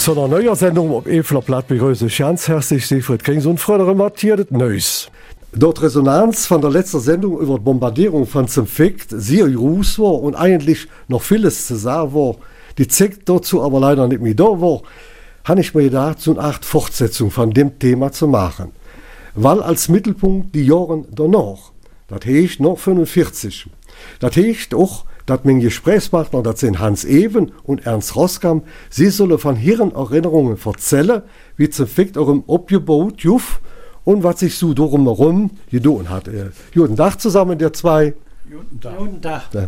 Zu einer neuen Sendung auf Efler Platt begrüße ich ganz herzlich Siegfried Krings und Fröder Matthias Neuss. Dort Resonanz von der letzten Sendung über die Bombardierung von Zemfik sehr groß war und eigentlich noch vieles zu sagen war, die Zeit dazu aber leider nicht mehr da war, habe ich mir gedacht, so eine Art Fortsetzung von dem Thema zu machen. Weil als Mittelpunkt die Jahre danach, das heißt noch 45. Das heißt auch, dass mein Gesprächspartner, das sind Hans Even und Ernst Roskam, sie sollen von ihren Erinnerungen erzählen, wie Zemfik auch im abgebaut Juf und was sich so darum herum getan hat. Guten Tag zusammen, der zwei. Guten Tag. Ja.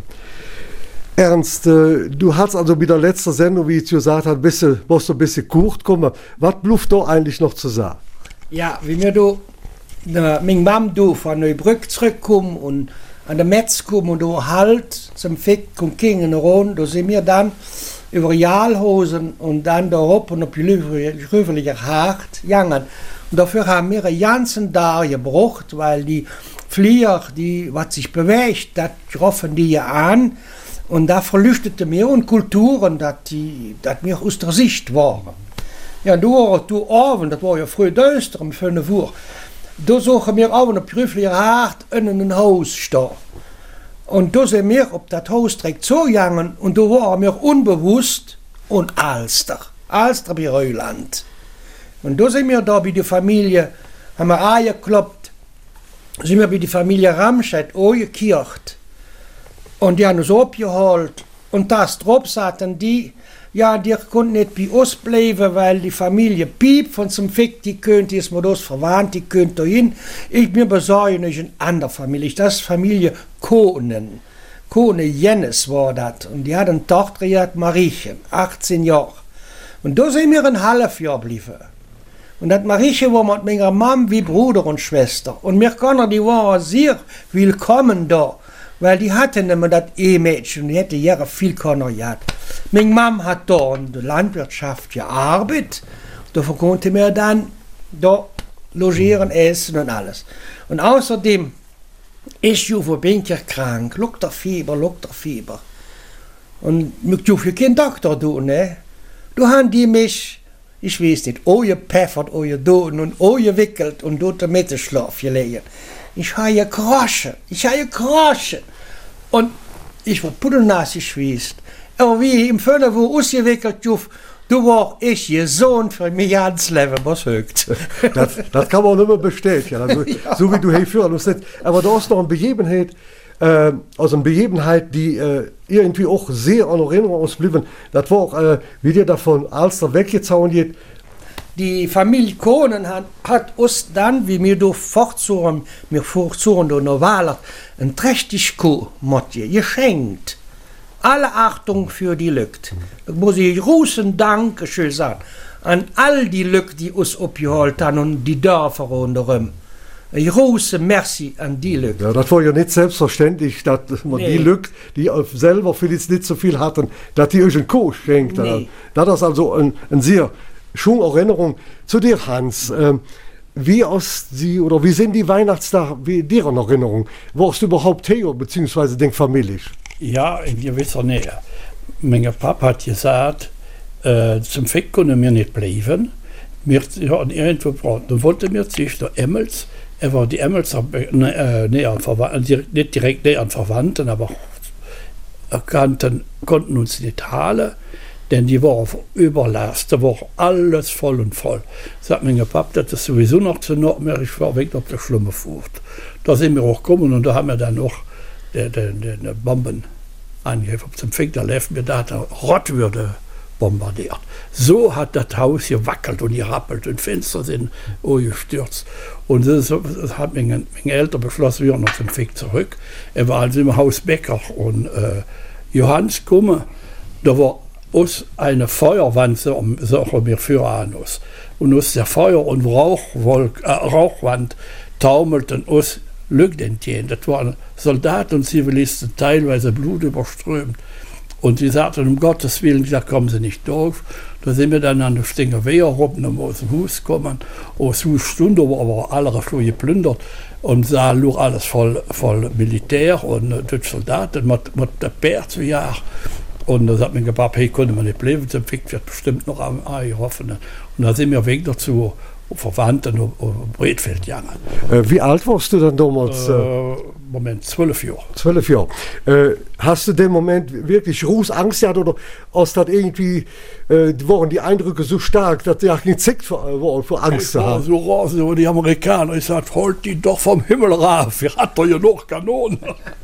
Ernst, du hast also bei der letzten Sendung, wie ich gesagt habe, musst du ein bisschen kurz kommen. Was bleibt da eigentlich noch zu sagen? Ja, wie wir meine Mama von Neubrück zurückkommen und an der Metz kommen und da halt zum Fick und Kingen rum, da sind wir dann über Jalhosen und dann da hoch und auf die rüferliche Hart gegangen. Und dafür haben wir einen ganzen Tag gebraucht, weil die Flieger, was sich bewegt, das rufen die ja an. Und da verlüchtete mir und Kulturen, dass wir aus der Sicht waren. Ja, du Abend, das war ja früh düster, um 5 Uhr. Da suchen wir auch auf die Hart in ein Haus stehen. Und da sind wir auf das Haus direkt zugegangen und da waren wir unbewusst und Alster bei Reuland. Und da sind wir da bei der Familie, haben wir angeklopft, sind wir bei der Familie Ramscheid angekircht. Und die haben uns abgeholt. Und das drauf sagten die, ja, die konnten nicht bei uns bleiben, weil die Familie Piep von Zemfik, die könnte jetzt mit uns verwandt, die könnte dahin. Wir besorgen euch eine andere Familie. Das ist Familie Kohnen. Kohne Jennes war das. Und die hat eine Tochter gehabt, Mariechen, 18 Jahre. Und da sind wir ein halbes Jahr geblieben. Und das Mariechen war mit meiner Mama wie Bruder und Schwester. Und wir Kinder, die waren sehr willkommen da. Weil die hatten immer das Ehemädchen, die hätte ja viel Kinder gehabt. Meine Mama hat da in der Landwirtschaft gearbeitet. Dafür konnte mir dann da logieren, essen und alles. Und außerdem ist Juve Binker krank, lukt der Fieber. Und ich durfte keinen Doktor tun, ne? Du haben die mich, ich weiß nicht, gepfeffert, Doden und gewickelt und dort der Mittelschlaf gelegen. Ich habe gekroschen. Und ich war pudelnass geschweißt. Aber wie im Völler, wo ausgewickelt Juf, du war ich ihr Sohn für mich ganz Leben, was högt. Das kann man nicht mehr bestätigen, also, ja. So wie du hier führst. Aber da ist noch eine Begebenheit, die irgendwie auch sehr an Erinnerung ausblieben. Das war auch, wie dir davon Alster weggezaun geht. Die Familie Kohnen hat uns dann, wie wir fortzuhren da noch Wahlert, ein trächtig Kuhmottje geschenkt. Alle Achtung für die Lückt. Da muss ich großen Dankeschön sagen an all die Lückt, die uns abgeholt haben und die Dörfer rundherum. Ein großes Merci an die Lückt. Ja, das war ja nicht selbstverständlich, dass man die Lückt, die selber vielleicht nicht so viel hatten, dass die euch ein Kuh schenkt. Nee. Das ist also ein sehr schon Erinnerung zu dir, Hans. Wie sind die Weihnachtstage, wie deren Erinnerung? Warst du überhaupt Theo, beziehungsweise denk Familie? Ja, in gewisser Nähe. Mein Papa hat gesagt, zum Fick können wir nicht bleiben. Wir hatten irgendwo gebraucht. Dann wollten wir sich der Emmels, war die Emmels nicht direkt näher an Verwandten, aber konnten uns nicht halen. Denn die war auf Überlast, da war alles voll und voll. Sagt mein Papa, das ist sowieso noch zu Nordmeer, ich war weg auf der schlimme Furt. Da sind wir auch gekommen und da haben wir dann noch die Bomben angegriffen. Zum Fink, da liefen wir da, der Rottwürde bombardiert. So hat das Haus gewackelt und gerappelt und Fenster sind gestürzt. Und das hat meine Eltern beschlossen, wir noch zum Fink zurück. Er war also im Haus Becker und Johannes komme, da war aus eine Feuerwand, sagen wir für Anus. Und aus der Feuer- und Rauchwand taumelten aus Lügdentien. Das waren Soldaten und Zivilisten, teilweise blutüberströmt. Und sie sagten, um Gottes Willen, da kommen sie nicht durch. Da sind wir dann an der Stingerwehr rum, aus dem Haus gekommen. Aus der Stunde war aber alle schon geplündert und sah nur alles voll Militär und Soldaten mit der Bär zu jagen. Und da sagt mein Papa, hey, konnte man nicht bleiben, zum Fick wird bestimmt noch am geholfen. Und da sind wir weg dazu Verwandten und Bredfeld gegangen. Wie alt warst du dann damals? Moment, 12 Jahre. 12 Jahre. Hast du den Moment wirklich Angst gehabt oder hast das irgendwie, waren die Eindrücke so stark, dass du ja nicht Zick vor Angst zu haben? So rasend über die Amerikaner. Ich sagte, holt die doch vom Himmel rauf, wir hatten doch ja noch Kanonen.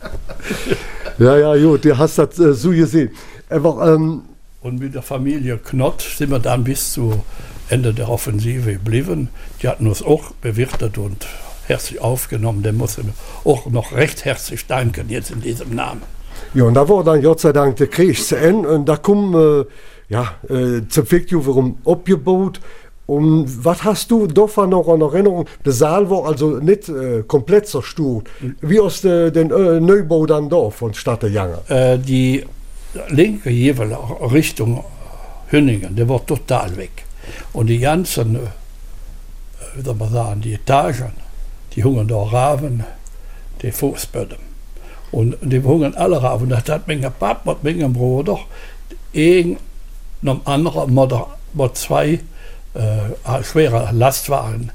Ja, gut, du hast das so gesehen. Aber, und mit der Familie Knott sind wir dann bis zu Ende der Offensive geblieben. Die hatten uns auch bewirtet und herzlich aufgenommen. Dem muss ich auch noch recht herzlich danken, jetzt in diesem Namen. Ja, und da war dann Gott sei Dank der Krieg zu Ende und da kommen zum Fickjuverum abgebaut. Und was hast du davon noch an Erinnerung? Der Saal war also nicht komplett zerstört. Wie aus den Neubau dann da von Stadt der Jange? Die linke jeweils Richtung Hünningen, der war total weg. Und die ganzen, wie soll man sagen, die Etagen, die hungen da Raven, die Fußböden. Und die hungen alle Raven. Das hat mein Papa mit meinem Bruder einen anderen mit zwei schwere Lastwagen,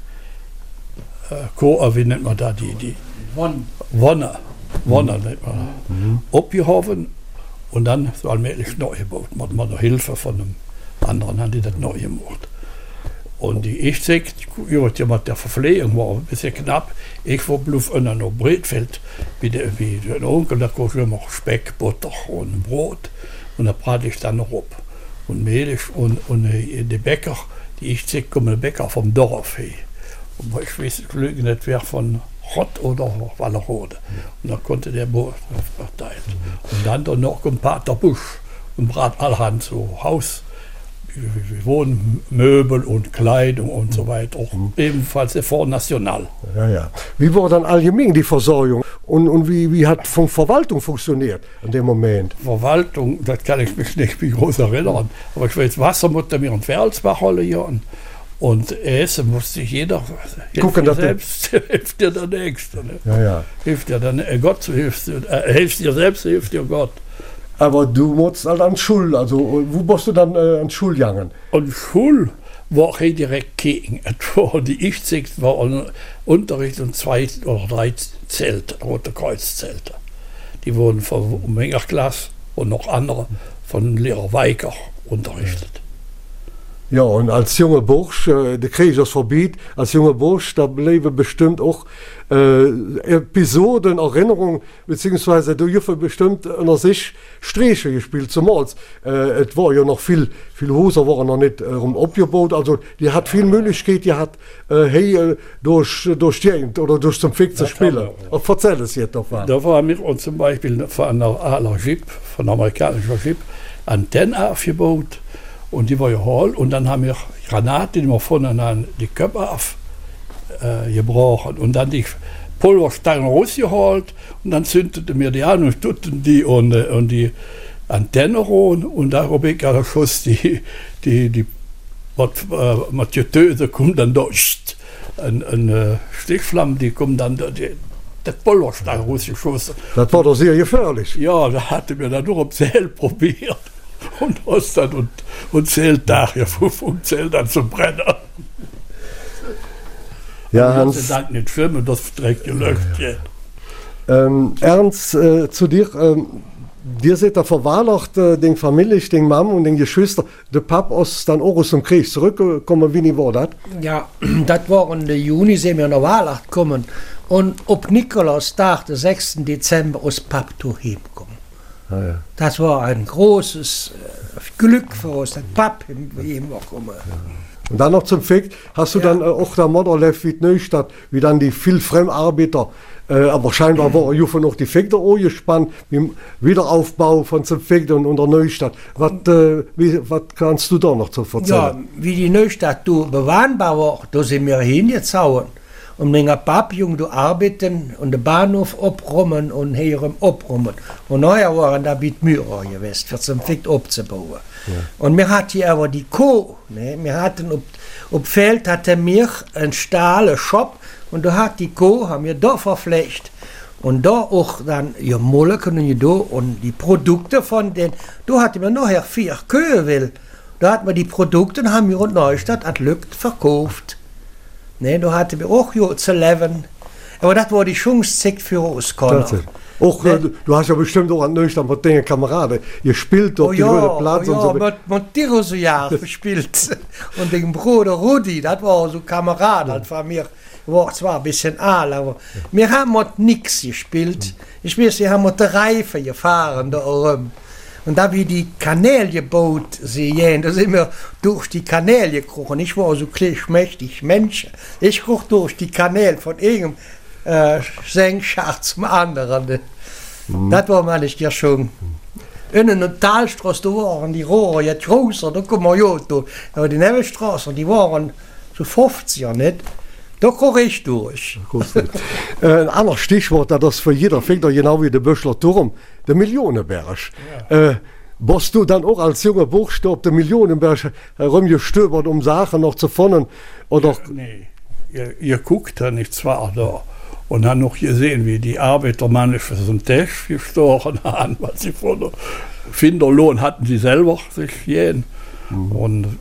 wie nennt man da die Wonne nennt man abgehoben und dann so allmählich neu gebaut. Man hat noch Hilfe von einem anderen, haben die das neu gemacht. Und die jemand der Verpflegung war ein bisschen knapp. Ich war bloß noch Bredfeld, wie der Onkel, da kochte ich immer Speck, Butter und Brot. Und da brate ich dann noch ab. Und Milch und die Bäcker, die kommen der Bäcker vom Dorf her. Und ich weiß nicht, wer von Rott oder Wallerode. Und dann konnte der Brot verteilen. Und dann noch ein Pater Busch und brat allerhand so Haus. Wohnmöbel und Kleidung und so weiter, auch ebenfalls der Fonds National. Ja. Wie war dann allgemein die Versorgung und wie hat von Verwaltung funktioniert in dem Moment? Verwaltung, das kann ich mich nicht wie groß erinnern, aber ich weiß, Wasser musste mir in Ferlsbach holen und Essen musste jeder gucken, dass selbst hilft dir der Nächste. Ne? Ja. Hilft dir dann Gott, hilft dir selbst, hilft dir Gott. Aber du musst halt an Schule, also wo bist du dann an Schule gegangen? An Schule war ich direkt gegen. Die Ich-Sicht war Unterricht und 2 oder 3 Zelte, Rote Kreuz-Zelte. Die wurden von Mengerklasse und noch andere von Lehrer Weiker unterrichtet. Ja, und als junger Bursch, der Krieg ist vorbei, als junger Bursch, da bleiben bestimmt auch Episoden, Erinnerungen, beziehungsweise du hast bestimmt unter sich Streiche gespielt zumal. Es war ja noch viel Häuser waren noch nicht abgebaut, also die hat viel Möglichkeit, die hat durch die Gegend oder durch zum Fick zu spielen. Erzähl es jetzt doch mal. Da war mir und zum Beispiel von einer ALA Jeep, von amerikanischer Jeep, Antenne aufgebaut. Und die war ja hall und dann haben wir Granaten, die wir vorne an die Köpfe aufgebrochen und dann die Pulversteine rausgeholt und dann zündeten wir die an und tutten die und die Antenne ran und da habe ich an der Schuss die Mathieu kommt dann da eine Stichflamme, die kommt dann der Pulverstein rausgeschossen. Das war doch sehr gefährlich. Ja, da hatte mir dann nur am Zelt probiert. Und Ostern und Zelt daher vom Zelt dann zum Brenner. Ja, Hans. Dank nicht schwimmen, das direkt gelöscht. Ernst, zu dir. Dir seht der verwahrlacht den Familie, den Mam und den Geschwister. Der Pap ist dann auch aus dem Krieg zurückgekommen. Wie war das? Ja, das war in der Juni, sind wir nach Wahrlacht gekommen. Und ob Nikolaustag, der 6. Dezember, aus Pap heimgekommen. Ah, ja. Das war ein großes Glück für uns, dass Pap immer kommen. Ja. Und dann noch zum Fakt, hast du dann auch der Motterlev wie Neustadt, wie dann die viel Fremdarbeiter, aber scheinbar war Jufe noch die Fekte gespannt, im Wiederaufbau von zum Fekt und der Neustadt. Was kannst du da noch zu erzählen? Ja, wie die Neustadt bewahrbar war, da sind wir hingezogen. Und mein Papjung du arbeiten und den Bahnhof abrummen und hier abrummen. Und nachher waren da mit Mühe gewesen, für zum Fick abzubauen. Ja. Und wir hatten hier aber die Kuh. Ne? Wir hatten auf Feld hatte mir einen Stahl, einen Shop und da hat die Kuh, haben wir da verflecht. Und da auch dann ihr Moleken und da und die Produkte von den, da hatte man nachher 4 Kühe will. Da hat man die Produkte und haben wir in Neustadt an Lügt verkauft. Ne, da hatte wir auch ja zu leben. Aber das war die Chance für uns. Auch, du hast ja bestimmt auch an Neustadt mit deinen Kameraden. Ihr spielt doch die Röde Platz und so. Mit dir so Jahre gespielt. Und den Bruder Rudi, das war so Kamerad, das war mir. War zwar ein bisschen alt, aber wir haben mit nichts gespielt. Ich weiß, wir haben mit der Reife gefahren da oben. Und da wie die Kanäle gebaut sehen, da sind wir durch die Kanäle gekrochen. Ich war so schmächtig Mensch. Ich kroch durch die Kanäle von irgendeinem Senkschacht zum anderen. Das war mal nicht ja schon. In der Talstraße, da waren die Rohre jetzt größer, da kommen wir ja durch. Aber die Nebenstraße, die waren so 50er, nicht? Da komme ich durch. Ein anderes Stichwort, das für jeder Finger, genau wie der Böschler Turm, der Millionenberg. Ja. Warst du dann auch als junger Buchstab der Millionenberg herumgestöbert, um Sachen noch zu finden? Oder? Ja, nee, ihr guckt da nicht zwar da und haben noch gesehen, wie die Arbeiter manchmal so einen Tisch gestochen haben, was sie von der Finderlohn hatten sie selber sich jeden. Und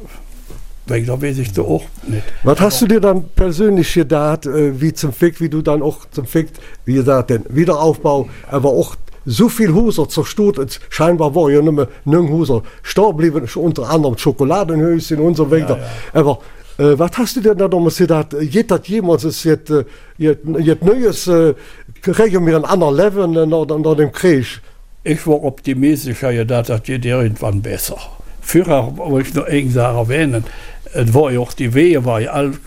da weiß ich da auch nicht. Was hast du dir dann persönlich gedacht, wie zum Fick, wie du dann auch zum Fick, wie gesagt, den Wiederaufbau, aber auch so viel Huser zerstört, scheinbar war ja nicht mehr Huser stark blieben, unter anderem Schokoladenhöschen und so weiter. Ja. Aber was hast du denn da damals gedacht, hat jemals jetzt Neues, kriegen wir ein anderes Level nach dem Krieg? Ich war optimistischer gedacht, das geht irgendwann besser. Früher wollte ich noch irgendwas erwähnen. Es war ja auch die Wehe, war ja alles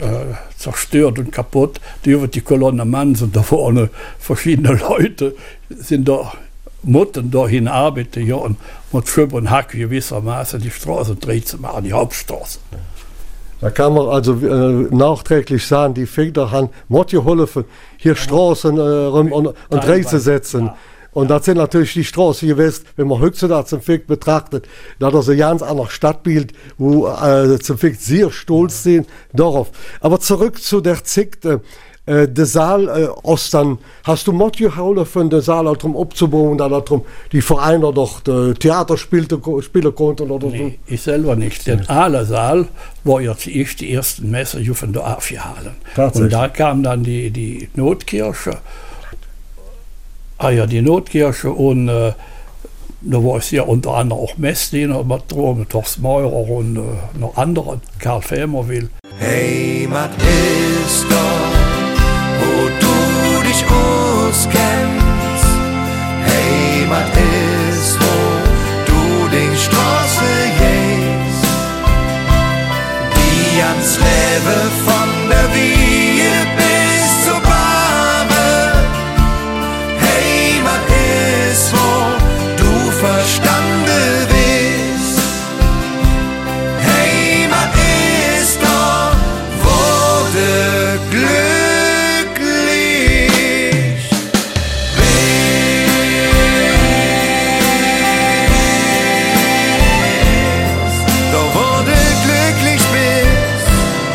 zerstört und kaputt. Die Kolonne Manns und da vorne verschiedene Leute sind da, mussten dahin arbeiten, ja, und mit Schub und Hack gewissermaßen die Straße dreht zu machen, die Hauptstraße. Da kann man also nachträglich sagen, die Finger haben geholfen, hier Straßen und dreht zu setzen. Ja. Und das sind natürlich die Straßen gewesen, wenn man heutzutage zum Fick betrachtet, da das ein ganz anderes Stadtbild, wo zum Fick sehr stolz sind darauf. Aber zurück zu der Zeit, der Saal Ostern, hast du Mott geholfen, den Saal darum abzubauen, darum die Vereine doch Theater spielen konnten oder nee, so? Ich selber nicht. Der Saal war ja die ersten Messe von der aufgehalten. Und da kam dann die Notkirche. Die Notkirche und da war es ja unter anderem auch Messdiener mit Horst Meurer und noch anderen, Karl Fehmerwill. Heimat ist da, wo du dich auskennst. Heimat ist, wo du die Straße gehst. Die ans Leben von der Wiege bis zur Bahre. Heimat ist, wo du verstanden bist. Heimat ist da, wo du glücklich bist. Da wo du glücklich bist.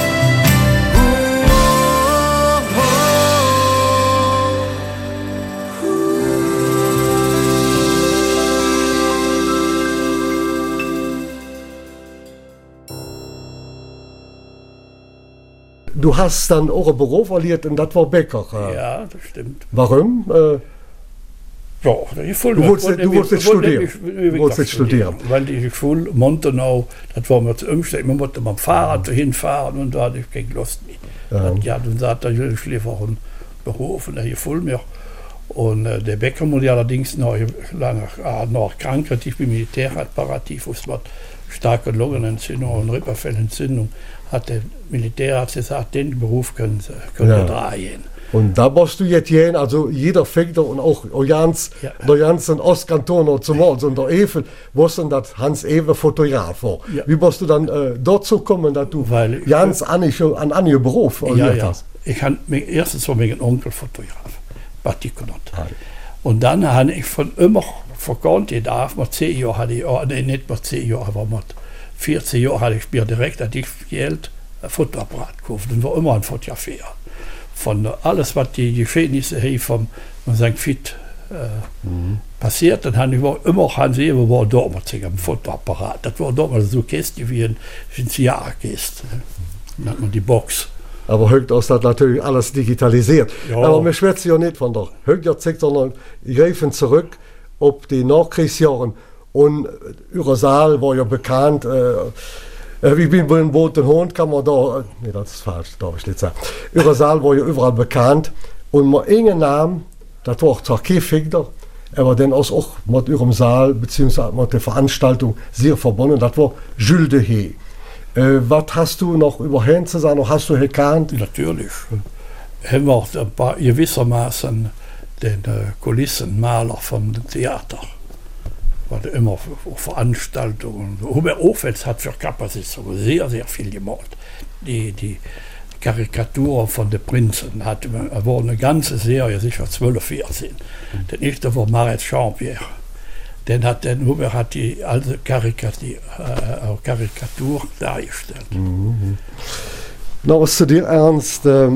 Du hast dann auch einen Beruf verliert und das war Bäcker. Ja, das stimmt. Warum? Ja, du wolltest studieren. Weil die Schule Montenau, das war mir zu umstellen. Man musste mit dem Fahrrad hinfahren und da hatte ich keine Lust mehr. Ja, dann sagte er, ich lief auch einen Beruf und hier voll mehr. Und der Bäcker muss allerdings noch lange Krankheit, ich bin militäroperativ, aus mit starke Lungenentzündung und Ripperfellentzündung, hat der Militärarzt gesagt, den Beruf können wir drehen. Und da musst du jetzt gehen, also jeder Fechter und auch der ganzen Ostkanton zum Ort und der Evel wussten, dass Hans Ewe Fotograf war. Ja. Wie musst du dann dazu kommen, dass du ganz an einen Beruf hast? Ich habe erstens von meinem Onkel Fotograf, Batikonot. Und dann habe ich von immer verkannt, mit 10 Jahren hatte ich, nicht mit 10 Jahren, aber mit 14 Jahren hatte ich mir direkt, als ich Geld ein Fotoapparat gekauft und war immer ein Fotografier. von alles, was die Geschehnisse von St. Fit passiert, dann haben wir immer Hanse war damals am Fotoapparat. Das war damals so Käste wie ein Jahrkäste. Dann hat man die Box. Aber heute ist das natürlich alles digitalisiert. Ja. Aber wir schwätzen ja nicht von der Höchstzeit, sondern greifen zurück auf die Nachkriegsjahren. Und Saal war ja bekannt, wie bin bei den Boten Hund, kann man da, nee, das ist falsch, darf ich nicht sagen. Saal war ja überall bekannt. Und mit engen Namen, das war zwar kein Finger, aber dann ist auch mit ihrem Saal bzw. mit der Veranstaltung sehr verbunden. Das war Jules de Haye. Was hast du noch über Hände zu sagen? Hast du gekannt? Natürlich. Haben wir ein paar gewissermaßen den Kulissenmaler vom Theater. War immer Veranstaltungen. Hubert Ofels hat für Kapazität sehr, sehr viel gemacht. Die Karikatur von den Prinzen war eine ganze Serie, sicher 12, 14. Der nächste war Maret Champier. Hubert hat die alte Karikatur dargestellt. Na, was zu dir ernst, wir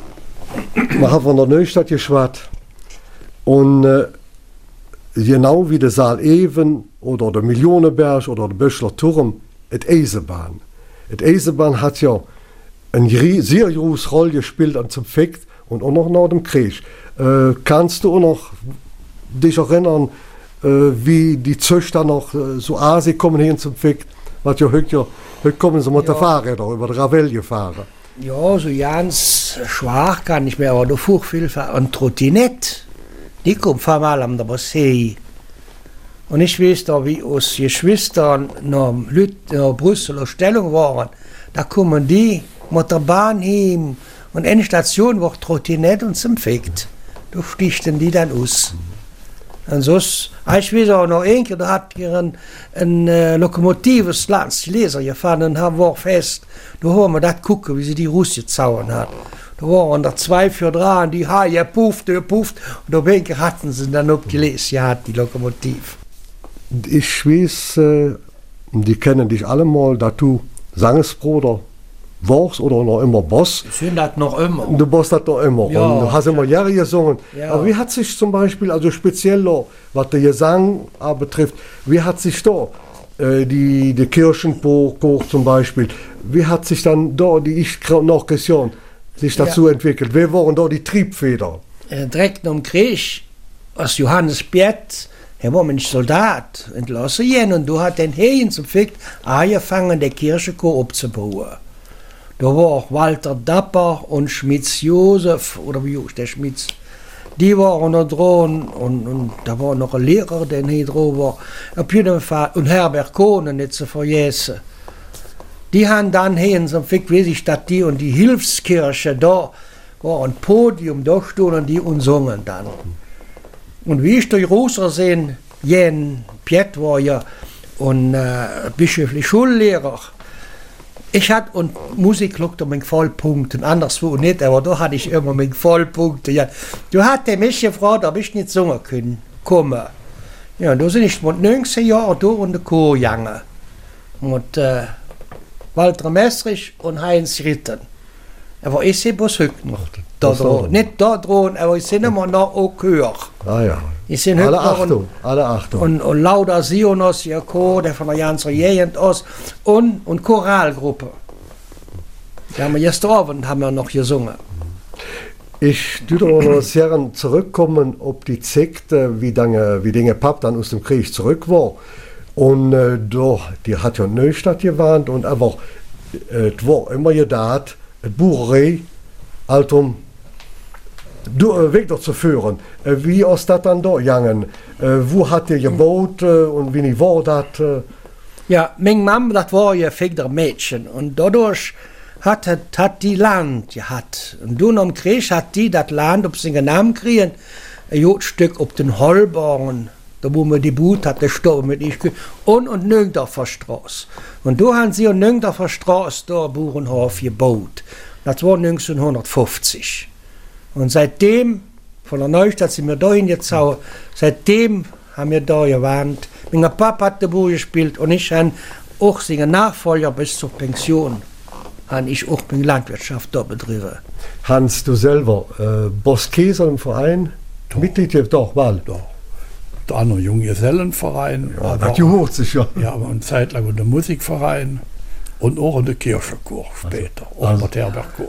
haben von der Neustadt geschwatzt und genau wie der Saal Even oder der Millionenberg oder der Böschler Turm, die Eisenbahn. Die Eisenbahn hat ja eine sehr große Rolle gespielt an zum Fekt und auch noch nach dem Krieg. Kannst du auch noch dich erinnern, wie die Züchter noch so Asien kommen hin zum Fekt, was ja heute kommen sie mit der Fahrräder über die Ravel gefahren. Ja, so ganz schwach kann ich mehr, aber da fuhr viel an Trottinette. Die kommt mal an der Bassee. Und ich weiß da, wie aus Geschwistern nach Brüsseler Stellung waren. Da kommen die mit der Bahn hin und eine Station war Trottinette und zum Fekt. Da stichten die dann aus. Und so ist, ich weiß auch noch ein, da hat hier ein lokomotives Leser gefahren und haben wir fest, da haben wir das gucken, wie sie die Russe gezaubert hat. Da waren da 2 für 3 und die Haie pufft, und da wenige hatten sie dann abgelesen, ja, die Lokomotiv. Ich weiß, die kennen dich alle mal, dass du Sangesbruder warst oder noch immer Boss. Ich finde das noch immer. Du boss das noch immer. Ja, und du hast immer Jahre gesungen. Ja. Aber wie hat sich zum Beispiel, also speziell was der Gesang betrifft, wie hat sich da die Kirchenchor zum Beispiel, wie hat sich dann da die Ich-Nachgestion sich dazu entwickelt? Wer waren da die Triebfeder? Direkt um Krieg, aus Johannes Piet, er war ein Soldat entlassen und du hat den Hehen zum Fick angefangen, der Kirchenchor abzubauen. Da war auch Walter Dapper und Schmitz Josef, oder wie der Schmitz, die waren da dran und da war noch ein Lehrer, der hier dran war. Auf jeden Fall, und Herbert Kohnen, nicht zu vergessen. Die haben dann hier zum Fick, weiß ich, dass die und die Hilfskirche da war ein Podium da stehen und die und sungen dann. Und wie ich durch Roser sehen, Jen Piet war ja und bischöflich Schullehrer. Ich hatte und Musik lockte mit Vollpunkten, anderswo nicht, aber da hatte ich immer mit Vollpunkten. Ja. Du hattest mich gefragt, ob ich nicht singen können, kommen. Ja, da sind ich mit 19 Jahren da in der Chor gegangen. Mit Walter Messerich und Heinz Ritten. Aber ich sehe bis heute noch da dran. Nicht da dran, aber ich sehe immer noch auch Chor. Ah ja. Ich sehe alle Achtung, alle Achtung. Und Lauda Sionos, ihr Chor, der von der ganzen Gegend aus. Und Choralgruppe. Da haben wir gestern Abend haben wir noch gesungen. Ich würde noch sehr zurückkommen, ob die Zeit, wie Dinge Papp dann aus dem Krieg zurück war. Und die hat ja in Neustadt gewarnt und einfach, es war immer gedacht, die Bucherei, Altum, Weg zu führen. Wie ist das dann da gegangen? Wo hat ihr gebaut und wie war das? Ja, meine Mama, das war ja ein Mädchen und dadurch hat die Land gehabt. Und du am Krieg hat die das Land, ob sie einen Namen kriegen, ein Stück auf den Holborn, da wo man die Boot hat, der Stopp mit ich und Nürndorfer Straße. Und da haben sie an Nürndorfer Straße da Bauernhof gebaut. Das war 1950. Und seitdem, von der Neustadt sind wir da hingezogen, seitdem haben wir da gewarnt. Mein Papa hat den Buch gespielt und ich habe auch seinen Nachfolger bis zur Pension habe ich auch meine Landwirtschaft da betrieben. Hans, du selber, Boskäser im Verein, Mitglied ja doch mal. Da. Der andere Junggesellenverein. Ja, das gehört sich ja. Ja, aber eine Zeit lang in der Musikverein und auch in der Kirchenchor später. Auch mit Herbergchor.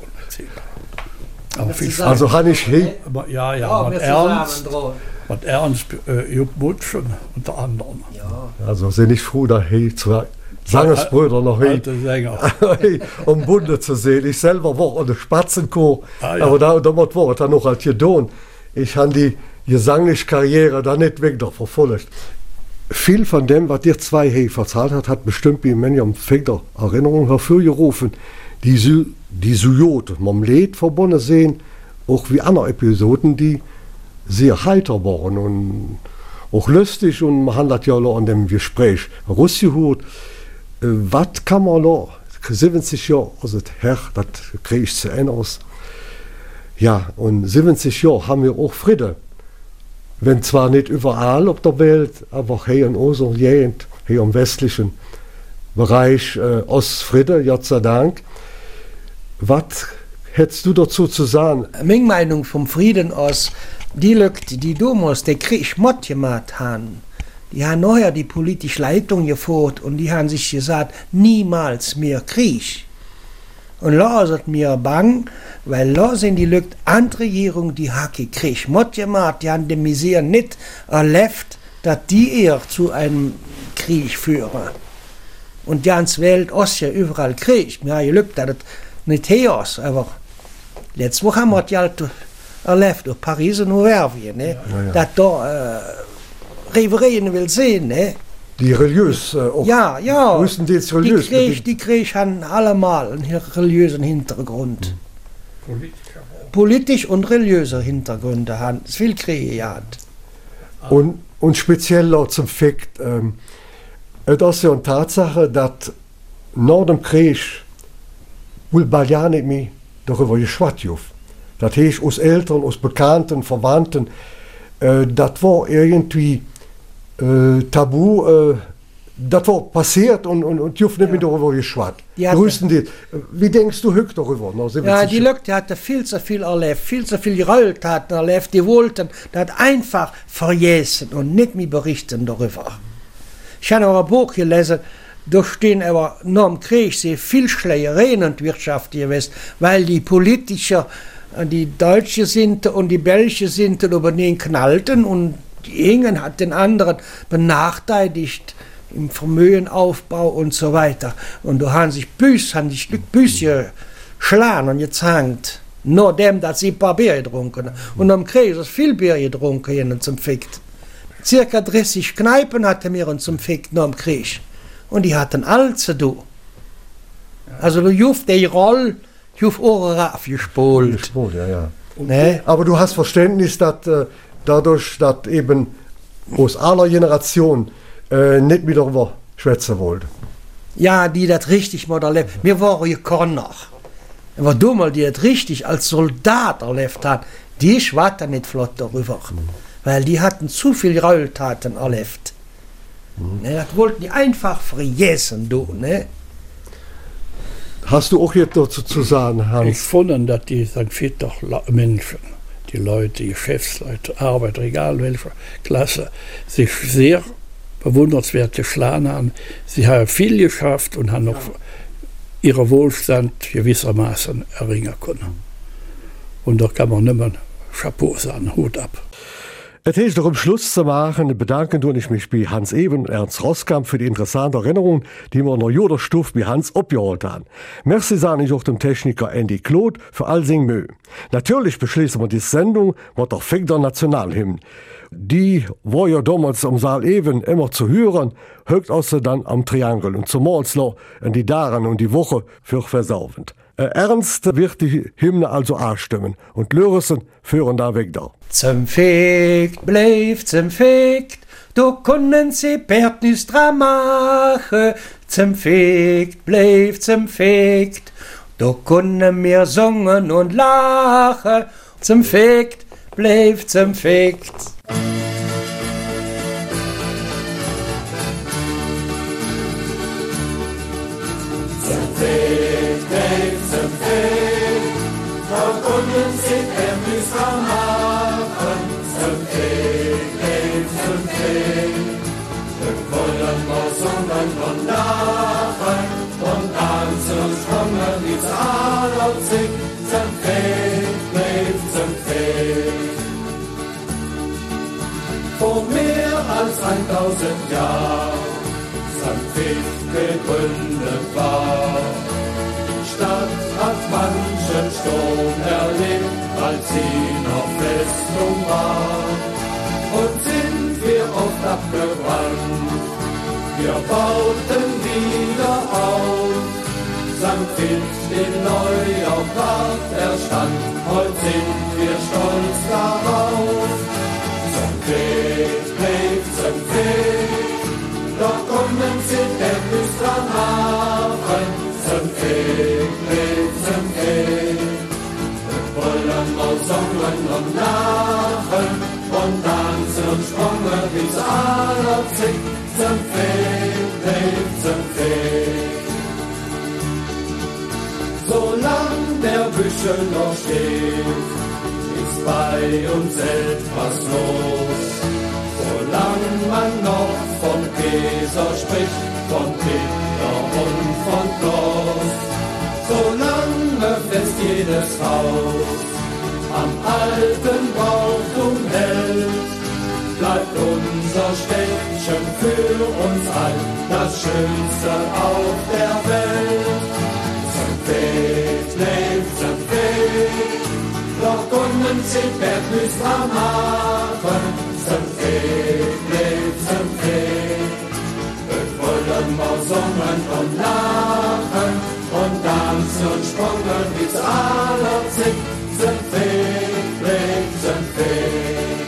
Aber viel Spaß. Also habe ich hey, Ja, mit Ernst Jupp Mutschen unter anderem. Ja. also sind ich froh, da hey, zwei Sangersbrüder noch hey, Alte Sänger. um Bunde zu sehen. Ich selber war an der Spatzenchor, Ja. aber da war dann noch als Gedon. Ich habe die gesangliche Karriere da nicht weg da verfolgt. Viel von dem, was dir zwei hey verzahlt hat bestimmt wie Männer am Finger Erinnerungen hervorgerufen, die Sujot mit dem Lied verbunden sehen, auch wie andere Episoden, die sehr heiter waren und auch lustig, und man hat das ja an dem Gespräch rausgehört. Was kann man da, 70 Jahre, also Herr, das kriege ich zu Ende aus. Ja, und 70 Jahre haben wir auch Friede. Wenn zwar nicht überall auf der Welt, aber hier in unserer Gegend, hier im westlichen Bereich, Ostfriede, Gott sei Dank. Was hättest du dazu zu sagen? Meine Meinung vom Frieden aus, die Leute, die damals den Krieg Mord gemacht haben, die haben nachher die politische Leitung geführt und die haben sich gesagt, niemals mehr Krieg. Und da ist es mir bang, weil da sind die Leute, andere Regierungen, die haben Krieg Mord gemacht, die haben die Misere nicht erlebt, dass die eher zu einem Krieg führen. Und die ganze Welt ist ja überall Krieg. Wir haben Glück, dass es nicht hier ist, aber letzte Woche haben wir es ja erlebt, durch Paris und Verviers, ne? Ja. Dass da Reverien will sehen, ne? Die religiös, auch Ja. größtenteils religiös. Die Krieg haben allemal einen religiösen Hintergrund. Politisch und religiöse Hintergründe haben. Es viel Kriege gehabt. Und speziell laut zum Fakt, das ist ja eine Tatsache, dass nach dem Krieg wohl bald ja nicht mehr darüber geschwatzt wird. Das heißt, aus Eltern, aus Bekannten, Verwandten, das war irgendwie Tabu, das war passiert und dürfen nicht mehr darüber geschwatzt. Wie denkst du heute darüber? Ja, die Leute hatten viel zu viel erlebt, viel zu viel Gewalttaten erlebt, die wollten das einfach vergessen und nicht mehr berichten darüber. Ich habe auch ein Buch gelesen, da stehen aber nach dem Krieg sehr viel Schlägereien in der Wirtschaft gewesen, weil die Politiker, die Deutsche sind und die Belgische sind über den knallten und die einen hat den anderen benachteiligt im Vermögenaufbau und so weiter. Und da haben sich Büsse geschlagen und gezankt, nur dem, dass sie ein paar Bier getrunken haben. Und am Krieg ist viel Bier getrunken zum Fikt. Circa 30 Kneipen hatten wir zum Fikt noch im Krieg. Und die hatten alle zu tun. Also du hast die Rolle, du hast auch aufgespult. Ja. Ne? Aber du hast Verständnis, dass dadurch, dass eben aus aller Generation nicht mehr darüber schwätzen wollte. Ja, die das richtig mal erlebt. Wir waren ja Konner. Aber du mal, die das richtig als Soldat erlebt hat, die schwatten nicht flott darüber. Weil die hatten zu viel Gräueltaten erlebt. Ne, das wollten die einfach vergessen, du, ne? Hast du auch jetzt dazu zu sagen, Ich Hans? fand, dass die St. Peter Menschen, die Leute, die Geschäftsleute, Arbeiter, egal welcher Klasse, sich sehr bewundernswert geschlagen haben. Sie haben viel geschafft und haben noch ihren Wohlstand gewissermaßen erringen können. Und da kann man nicht mehr Chapeau sagen, Hut ab. Es ist doch um Schluss zu machen, bedanken tue ich mich bei Hans Eben und Ernst Rosskamp für die interessante Erinnerung, die wir noch jeder Stufe bei Hans abgeholt haben. Merci sage ich auch dem Techniker Andy Claude für all sein Mühe. Natürlich beschließen wir die Sendung mit der Fickter Nationalhymne. Die war ja damals am Saal Eben immer zu hören, höchst außer dann am Triangel und zum Malsler in die Dagen und die Woche für versauvend. Ernst wird die Hymne also anstimmen und Löresen führen da weg da. Zum Fegt, bleif zum Fegt, du können sie Bert nicht dran machen. Zum Fegt, bleif zum Fegt, du können mir singen und lachen. Zum Fegt, bleif zum Fegt. Zum Fegt, bleif vor mehr als 1000 Jahren St. Vith gegründet war. Die Stadt hat manchen Sturm erlebt, als sie noch Festung war. Und sind wir oft abgebrannt, wir bauten wieder auf. St. Vith, den neu auf Grad erstand, heute sind wir stolz darauf. St. Vith, lebt St. Vith, doch kommen sie der düstern Hafen. St. Vith, lebt St. Vith, wir wollen auch singen und lachen und tanzen und springen bis alle Zick. St. Vith, lebt St. Vith. Solang der Büschel noch steht, ist bei uns etwas los. Solang man noch vom Käser spricht, von Peter und von Klaus. Solange fest jedes Haus am alten Brauchtum hält, bleibt unser Städtchen für uns all das Schönste auf der Welt. St. Vith, lebt St. Vith, doch kommen sie Berglüß am Hafen. St. Vith, lebt St. Vith, wir wollen mal singen und lachen und tanzen und springen bis aller Zick. St. Vith, lebt St. Vith.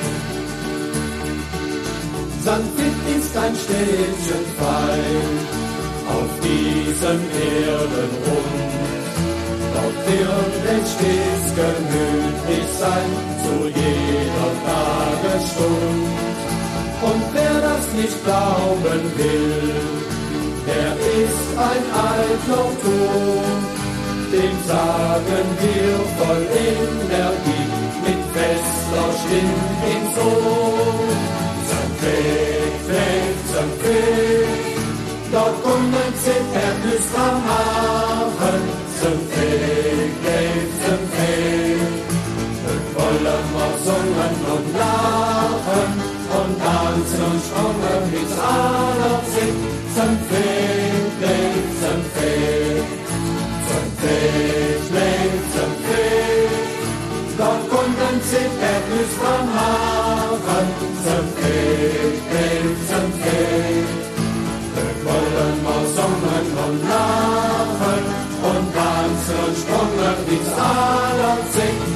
St. Vith ist ein Städtchen fein auf diesem Erdenrund. Dort wird es stets gemütlich sein, zu jeder Tagesstund. Und wer das nicht glauben will, der ist ein Altlochturm. Dem sagen wir voll Energie, mit fester Stimme hinzu. St. Vith, lebt St. Vith, dort kommen sie Berglüß am Hafen. St. Vith, lebt St. Vith, wir wollen mal singen und lachen und tanzen und springen bis aller Zick. St. Vith, lebt St. Vith, St. Vith, lebt St. Vith, dort kommen sie Berglüß am Hafen. St. Vith, lebt St. Vith, wir wollen mal singen und lachen und tanzen und springen bis aller Zick.